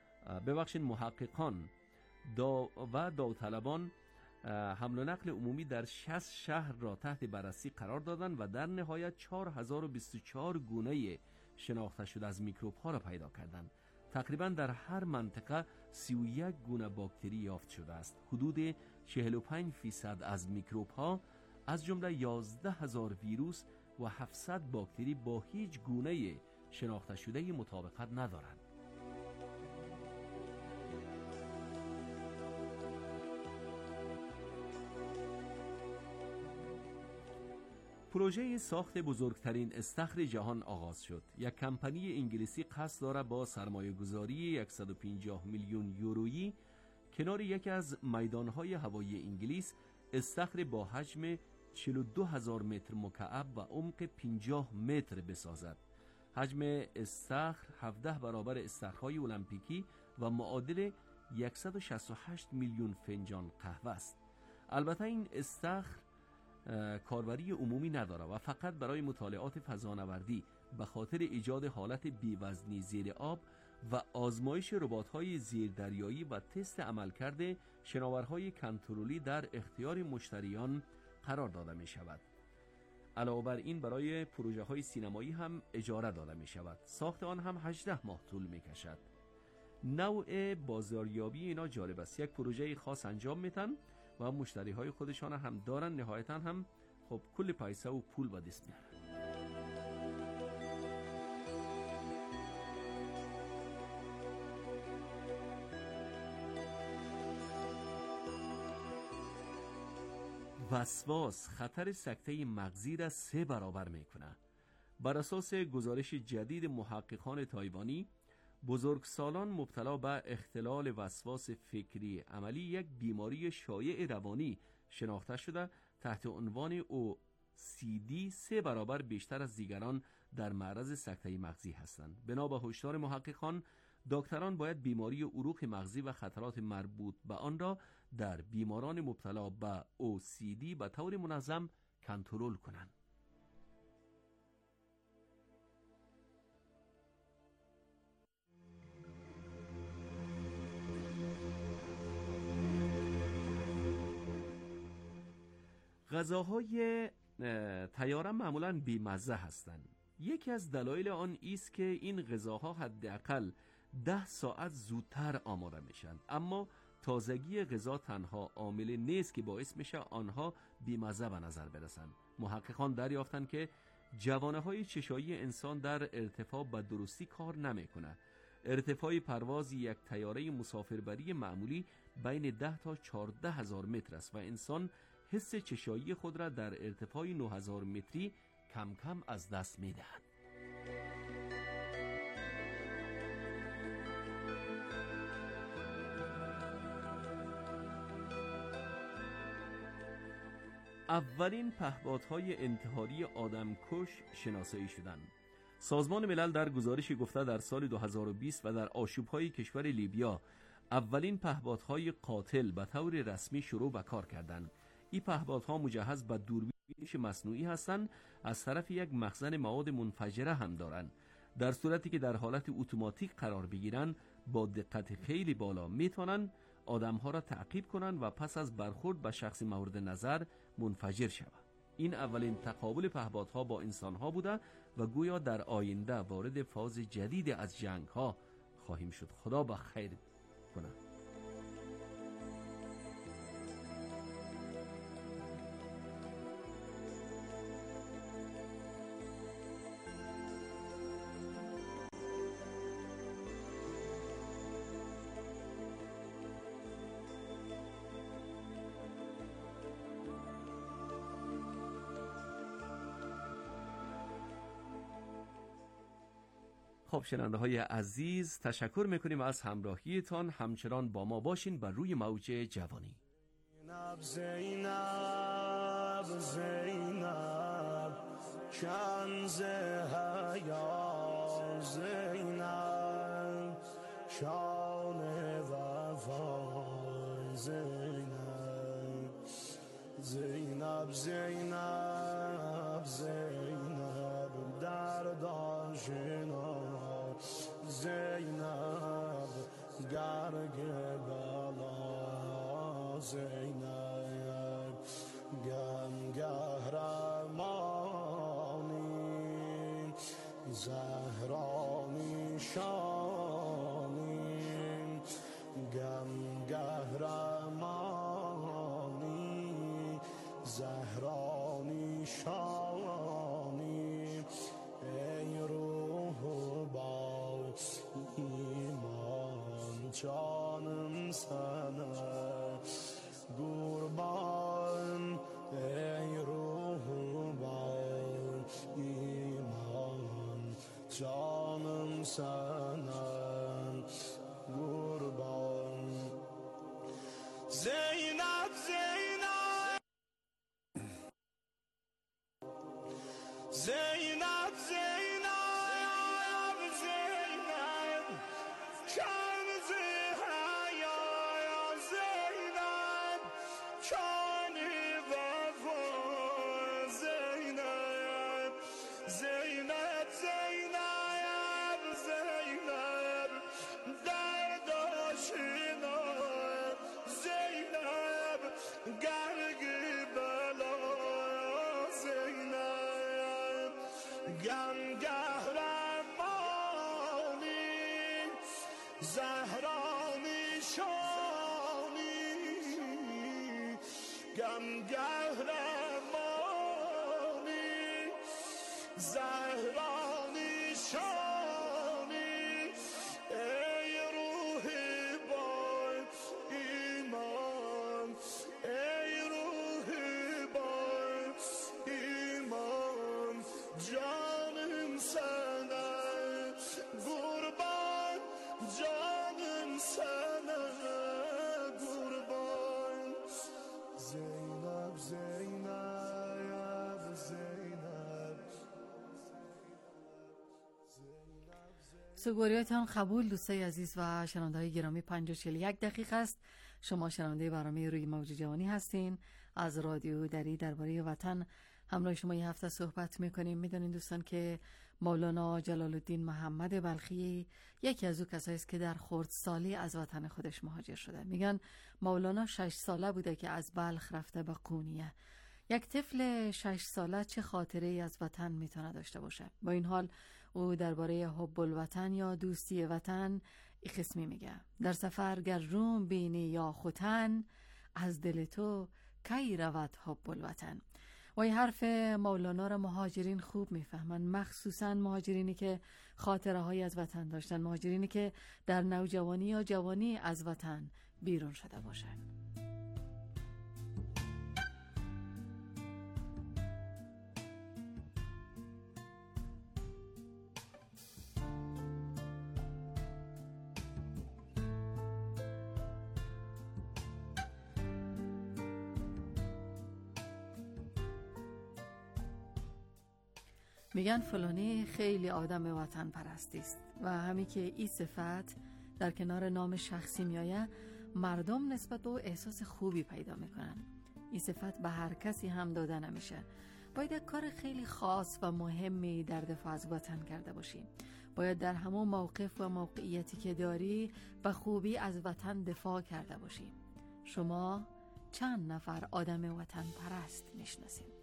داوطلبان حمل و نقل عمومی در 60 شهر را تحت بررسی قرار دادند و در نهایت 4024 گونه شناخته شده از میکروب ها را پیدا کردند. تقریبا در هر منطقه 31 گونه باکتری یافت شده است. حدود 45% از میکروب ها از جمله 11,000 ویروس و 700 باکتری با هیچ گونه شناخته شده مطابقت ندارند. پروژه ساخت بزرگترین استخر جهان آغاز شد. یک کمپانی انگلیسی قصد دارد با سرمایه‌گذاری 150 میلیون یورویی کنار یکی از میدانهای هوایی انگلیس استخر با حجم 42,000 متر مکعب و عمق 50 متر بسازد. حجم استخر 17 برابر استخرهای المپیکی و معادل 168 میلیون فنجان قهوه است. البته این استخر کاربری عمومی نداره و فقط برای مطالعات فضانوردی به خاطر ایجاد حالت بی‌وزنی زیر آب و آزمایش ربات‌های زیردریایی و تست عملکرد شناورهای کنترلی در اختیار مشتریان قرار داده می شود. علاوه بر این برای پروژه های سینمایی هم اجاره داده می شود. ساخت آن هم 18 ماه طول می کشد. نوع بازاریابی اینا جالب است. یک پروژه خاص انجام میتن و مشتری های خودشان هم دارن، نهایتا هم خب کل پیسه و پول به دست میارن. وسواس خطر سکته مغزی را 3 برابر میکنه. بر اساس گزارش جدید محققان تایوانی، بزرگسالان مبتلا به اختلال وسواس فکری عملی یک بیماری شایع روانی شناخته شده تحت عنوان OCD 3 برابر بیشتر از دیگران در معرض سکته مغزی هستند. بنا به هشدار محققان، دکتران باید بیماری عروق مغزی و خطرات مربوط به آن را در بیماران مبتلا به OCD به طور منظم کنترل کنند. غذاهای طیاره معمولاً بی‌مزه هستند. یکی از دلایل آن است که این غذاها حداقل 10 ساعت زودتر آماده میشن، اما تازگی غذا تنها عامل نیست که باعث میشه آنها بی‌مزه به نظر برسند. محققان دریافتند که جوانه‌های چشایی انسان در ارتفاع به درستی کار نمیکنه. ارتفاع پرواز یک طیاره مسافربری معمولی بین 10 تا 14 هزار متر است و انسان حس چشایی خود را در ارتفاع 9000 متری کم کم از دست می‌دهد. اولین پهپادهای انتحاری آدمکش شناسایی شدند. سازمان ملل در گزارشی گفته در سال 2020 و در آشوب‌های کشور لیبیا اولین پهپادهای قاتل به طور رسمی شروع به کار کردند. این پهپادها مجهز به دوربین گویش مصنوعی هستند، از طرف یک مخزن مواد منفجره هم دارند. در صورتی که در حالت اتوماتیک قرار بگیرن با دقت خیلی بالا میتونن آدمها را تعقیب کنن و پس از برخورد به شخص مورد نظر منفجر شود. این اولین تقابل پهپادها با انسانها بوده و گویا در آینده وارد فاز جدید از جنگ ها خواهیم شد. خدا با خیر کنه. خب شنونده های عزیز، تشکر میکنیم از همراهیتان. همچنان با ما باشین بر روی موج جوانی. زینب زینب کنز حیا زینب شان وفا زینب زینب زینب زینب درد آشنا زینب گرگ بلا زینب گمگهرمانی زهرانی شانی گمگهرمانی زهرانی شانی ای روح با ایمان جانم سنه قربان ای روح با ایمان جانم سنه قربان زینب زینب زینب زینب زینب کنز حیا زینب کان وفا زینب زینب زینب زینب درد آشنا زینب گرگ بلا زینب گمگهرمانی زهرانی شانی گمگهرمانی زهرانی شانی ای روحی با ایمان ای روحی با ایمان جانم سنه قربان جانم سنه قربان زینب زینب زینب سوگواریاتان قبول دوستای عزیز و شنونده‌های گرامی. 5:41 دقیقه است. شما شنونده برنامه روی موج جوانی هستین. از رادیو دری درباره وطن همراه شما یه هفته صحبت میکنیم. میدونین دوستان که مولانا جلال الدین محمد بلخی یکی از او کسایی است که در خردسالی از وطن خودش مهاجر شده. میگن مولانا 6 ساله بوده که از بلخ رفته به قونیه. یک طفل 6 ساله چه خاطره‌ای از وطن میتونه داشته باشه؟ با این حال او درباره حب الوطن یا دوستی وطن این قسمی میگه: در سفر گر روم بینی یا خوتن، از دل تو کی رود حب الوطن. و این حرف مولانا را مهاجرین خوب میفهمن، مخصوصا مهاجرینی که خاطره های از وطن داشتن، مهاجرینی که در نوجوانی یا جوانی از وطن بیرون شده باشن. میگن فلانی خیلی آدم وطن پرستی است و همین که این صفت در کنار نام شخصی میایه، مردم نسبت به او احساس خوبی پیدا میکنن. این صفت به هر کسی هم داده نمیشه. باید یک کار خیلی خاص و مهمی در دفاع از وطن کرده باشی. باید در همون موقف و موقعیتی که داری به خوبی از وطن دفاع کرده باشی. شما چند نفر آدم وطن پرست میشناسید؟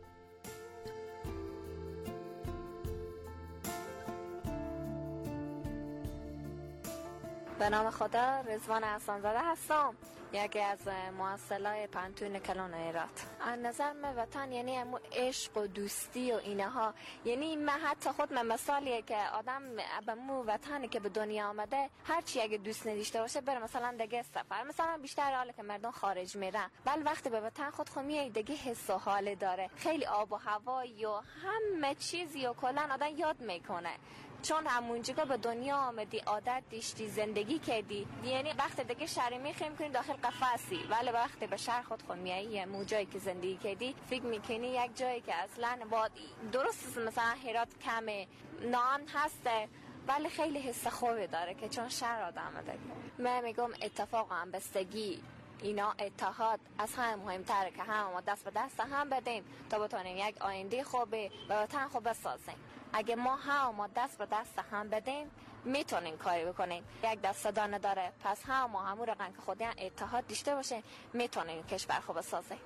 به نام خدا، رضوان احسان‌زاده هستم، یکی از مؤسسای پانتون کلان ایرات. از نظر من وطن یعنی همون عشق و دوستی و اینها. یعنی من حتی خود من مثالیه که آدم به مو وطنی که به دنیا آمده هر چی اگه دوست نداشته باشه بره مثلا دیگه سفر، مثلا بیشتر حاله که مردم خارج میرن، ولی وقتی به وطن خود میای دیگه حس و حال داره، خیلی آب و هوایی و همه چیزی و کلا آدم یاد میکنه. چون همونجا به دنیا آمدی، عادت داشتی، زندگی کردی، یعنی وقت دیگه شرمی خیم کنی داخل قفسی، ولی وقتی به شهر خود میایی مو جایی که زندگی کردی فکر میکنی یک جایی که اصلا درست مثلا هرات کمه، نام هسته، ولی خیلی حس خوبی داره که چون شهر آدم آمده. من میگم اتفاق و همبستگی، اینا اتحاد از هم مهمتره که هم ما دست به دست هم بدیم تا بتونیم یک آینده خوبی به وطن خوب بسازیم. اگه ما دست به دست هم بدیم میتونیم کاری بکنیم. یک دست صدا نداره، پس ما همون رقم که خودیان اتحاد داشته باشیم میتونیم کشور خوب بسازیم.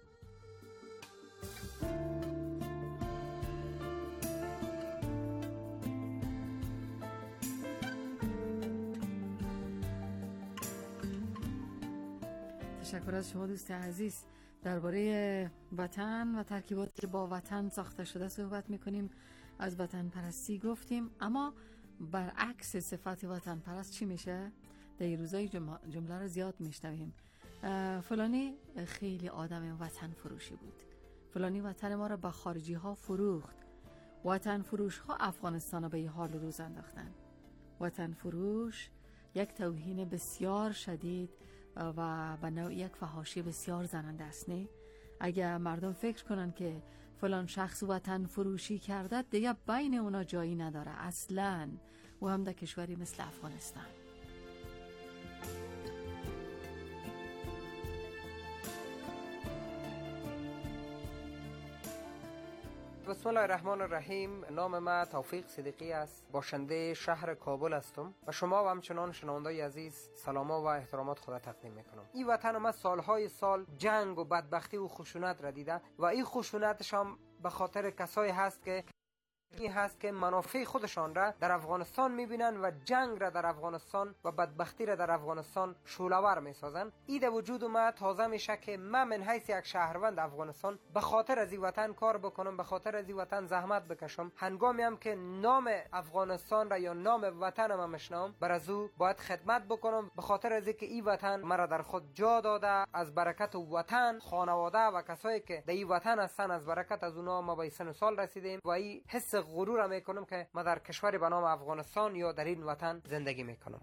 تشکر از شما دوست عزیز. درباره وطن و ترکیباتی که با وطن ساخته شده صحبت میکنیم. از وطن پرستی گفتیم، اما برعکس صفت وطن پرست چی میشه؟ در این روزای جمله رو زیاد میشنویم. فلانی خیلی آدم وطن فروشی بود، فلانی وطن ما رو به خارجی ها فروخت. وطن فروش ها افغانستان رو به این حال روز انداختن. وطن فروش یک توهین بسیار شدید و به نوع یک فحاشی بسیار زننده است. نه اگر مردم فکر کنن که فلان شخص وطن فروشی کرده، دیگه بین اونا جایی نداره اصلاً، و هم در کشوری مثل افغانستان. بسم الله الرحمن الرحیم. نام من توفیق صدیقی است، باشنده شهر کابل هستم و شما و همچنان شنوندای عزیز سلاما و احترامات خدا تقدیم میکنم. این وطن ما سالهای سال جنگ و بدبختی و خشونت را دیده و این خشونتش هم به خاطر کسایی هست که منافع خودشان را در افغانستان میبینن و جنگ را در افغانستان و بدبختی را در افغانستان شعله‌ور میسازن. این در وجود ما تازه میشه که من من حیث یک شهروند افغانستان به خاطر از این وطن کار بکنم، به خاطر از این وطن زحمت بکشم. هنگامی هم که نام افغانستان را یا نام وطن ما میشنم، بر از او باید خدمت بکنم، به خاطر از اینکه این وطن مرا در خود جا داده. از برکت وطن، خانواده و کسایی که در این وطن هستن، از برکت از اونها ما به سن سال رسیدیم و این حس غرور میکنم که ما در کشوری به نام افغانستان یا در این وطن زندگی میکنم.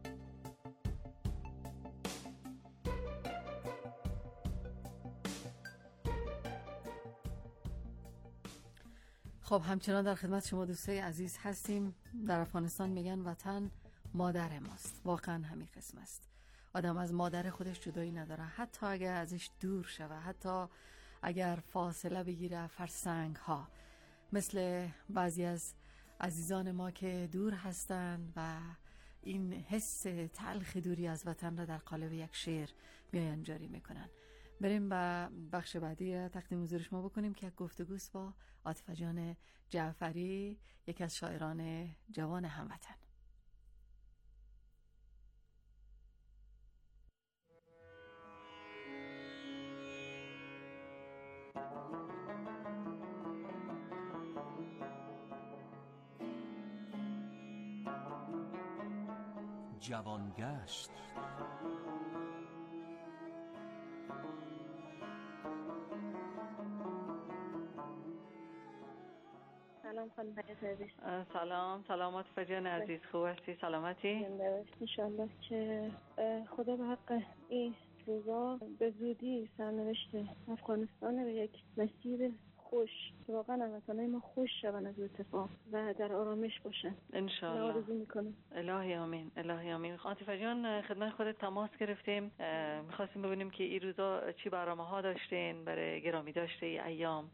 خب همچنان در خدمت شما دوستای عزیز هستیم. در افغانستان میگن وطن مادر ماست. واقعا همین قسم است. آدم از مادر خودش جدایی نداره، حتی اگر ازش دور شوه، حتی اگر فاصله بگیره فرسنگ ها. مثل بعضی از عزیزان ما که دور هستند و این حس تلخ دوری از وطن را در قالب یک شعر میاین جاری میکنن. بریم به بخش بعدی تقدیم حضور شما بکنیم که یک گفتگوست با عاطفه جان جعفری، یکی از شاعران جوان هموطن. جوانگشت. سلام خانم عزیز. سلام عاطفه جان عزیز، خوب هستی؟ سلامتی؟ انشالله که خدا به حق این روزا به زودی سرنوشت افغانستان به یک مسیر خوش که واقعا هموطنای ما خوش شون از اتفاق و در آرامش باشن ان شاء الله. آرزو میکنم. الهی آمین، الهی آمین. عاطفه جان خدمت خودت تماس گرفتیم، میخواستیم ببینیم که این روزا چی برنامه‌ها داشتین برای گرامی داشته ای ایام؟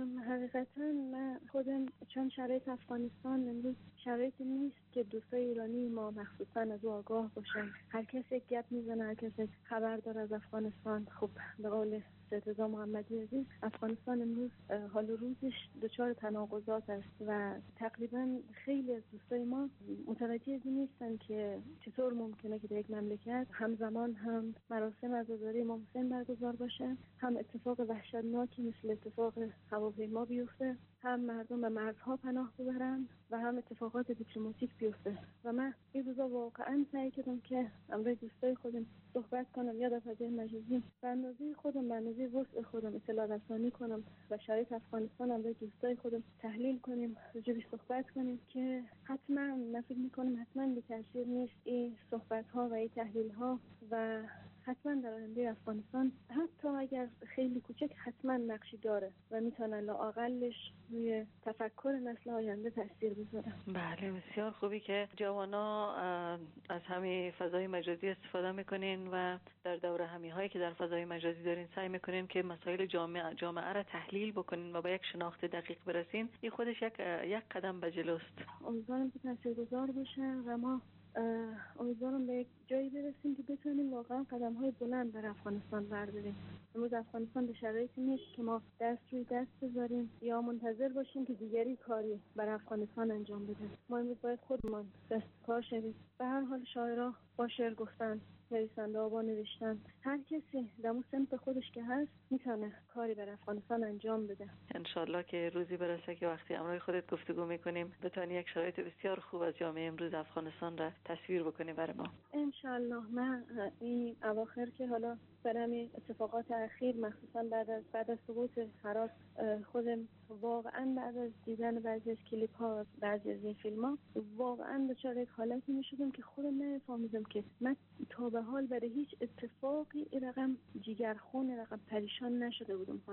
حقیقتا من خودم چون شرایط افغانستان امروز شرایطی نیست که دوستای ایرانی ما مخصوصا از او آگاه باشن. هر کسی یک گپ میزنه، هر کسی خبر داره از افغانستان. خب به قول رضا محمدی عزیز، افغانستان امروز حال روزش دچار تناقضات است و تقریبا خیلی از دوستای ما متوجه این نیستن که چطور ممکنه که در یک مملکت همزمان هم مراسم عزاداری امام حسین برگزار باشه، هم اتفاق وحشتناکی مثل اتفاق هواپیما بیفته، هم مردم به مرزها پناه ببرن و هم اتفاقات دیپلماتیک بیفته. و من این روزا واقعا سعی کردم که همراه دوستای خودم صحبت کنم یا در فضای مجازی به اندازه خودم، به اندازه وسع خودم اطلاع رسانی کنم و شرایط افغانستان همراه دوستای خودم تحلیل کنیم، راجعش صحبت کنیم که حتما من فکر می‌کنم حتما بی تاثیر نیست این صحبت‌ها و این تحلیل‌ها و حتما در آینده افغانستان حتی اگر خیلی کوچک حتما نقشی داره و میتونه لااقلش روی تفکر نسل آینده تاثیر بذاره. بله بسیار خوبی که جوانا از همین فضای مجازی استفاده میکنین و در دوره همیهایی که در فضای مجازی دارین سعی میکنین که مسائل جامعه را تحلیل بکنین و با یک شناخت دقیق برسین. این خودش یک قدم به جلوست. امیدوارم که تاثیرگذار باشه و ما امیدوارم به یک جایی برسیم که بتونیم واقعا قدم‌های بلند بر افغانستان برداریم. امروز افغانستان به شرایطی نیست که ما دست روی دست بذاریم یا منتظر باشیم که دیگری کاری بر افغانستان انجام بده. ما امروز باید خودمان دست کار شویم. به هر حال شاعرها با شعر گفتن، نویسنده ها با نوشتن، هر کسی در سمت خودش که هست میتونه کاری بر افغانستان انجام بده. انشالله که روزی برسه که وقتی همراه خودت گفتگو میکنیم بتونی یک شرایط بسیار خوب از جامعه امروز افغانستان را تصویر بکنی برای ما. انشالله. من این اواخر که حالا برام اتفاقات اخیر مخصوصا بعد از سقوط هرات خودم واقعا بعد از دیدن بعضی از کلیپ ها، بعضی از این فیلم ها واقعا دچار یک حالتی میشدم که خودم نفهمیدم که من تا به حال برای هیچ اتفاقی این رقم جیگرخون، این رقم پریشان نشده بودم.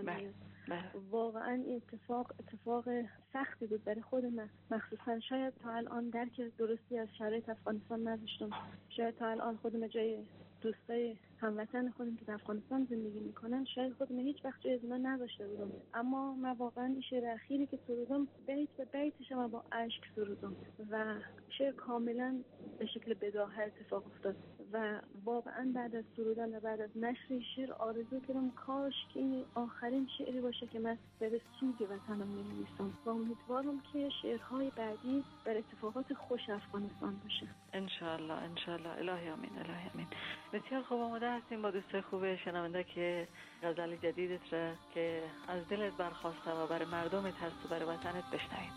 واقعا این اتفاق سختی بود برای خود من. مخصوصا شاید تا الان درک درستی از شرایط افغانستان نداشتم. شاید تا الان خودم جای دوستای هموطن خودم که در افغانستان زندگی میکنن شاید خودم هیچ وقت جای از اونا نداشته بودم. اما من واقعا این شعر اخیری که سرودم بیت به بیتش من با اشک سرودم و شعر کاملا به شکل بداهه اتفاق افتاد و واقعا بعد از سرودن و بعد از نشر شعر آرزو کردم کاش که این آخرین شعری باشه که من به سوگ وطنم می‌نویسم و امیدوارم که شعرهای بعدی بر اتفاقات خوش افغانستان باشه. ان شاء الله. الهی آمین، الهی آمین. بسیار خوب آماده هستیم با دوستای خوب شنونده که غزل جدیدت را که از دلت برخواسته و برای مردمت هست و برای وطنت بشنویم.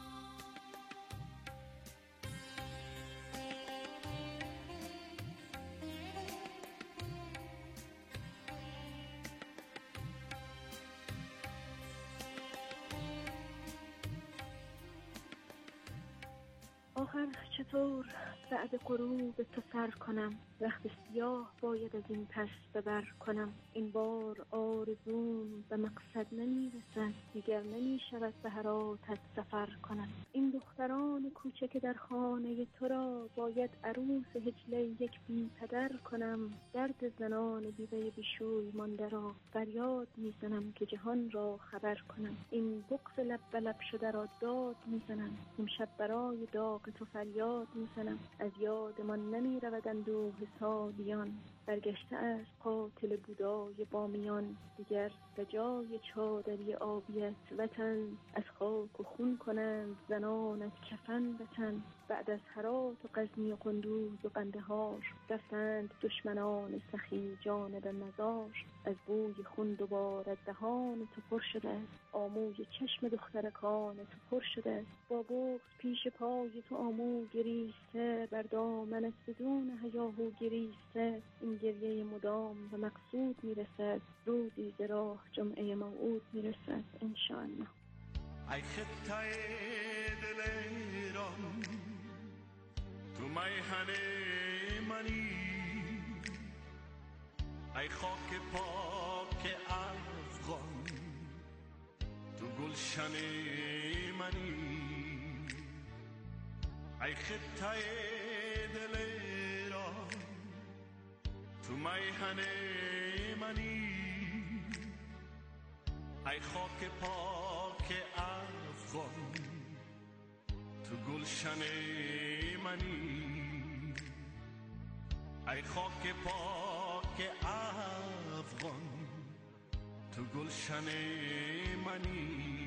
آخر چطور بعد غروب تو سر کنم، وقت سیاه باید از این پس ببر کنم. این بار آرزوم به مقصد نمی رسد، دیگر نمی شود به هراتت سفر کنم. این دختران کوچک در خانه تو را باید عروس هجله یک بی پدر کنم. درد زنان بیوه بیشوی مانده را فریاد می زنم که جهان را خبر کنم. این بغض لب به لب شده را داد می زنم، امشب برای داغ تو فریاد می زنم. از یادمان نمی رود اندوه سالیان، برگشته است قاتل بودای بامیان. دیگر به جای چادری آبیت وطن، از خاک و خون کنند زنانت کفن بتن. بعد از هرات و غزنی و قندوز و قندهار، رفتند دشمنان سخی جانب مزار. از بوی خون دوباره دهان تو پر شده است، آموی چشم دخترکان تو پر شده است. با بغض پیش پای تو آمو گریسته، بر دامنت بدون هیاهو گریسته. این گریه مدام به مقصود میرسد، روزی ز راه جمعه موعود میرسد انشاءالله. ای خطه دل ایران، تو میهن منی. ای خاک پاک افغان، تو گلشن منی، ای خطه دل ایران تو میهن منی، ای خاک پاک افغان تو گلشن منی، ای خاک پاک افغان تو گلشن منی.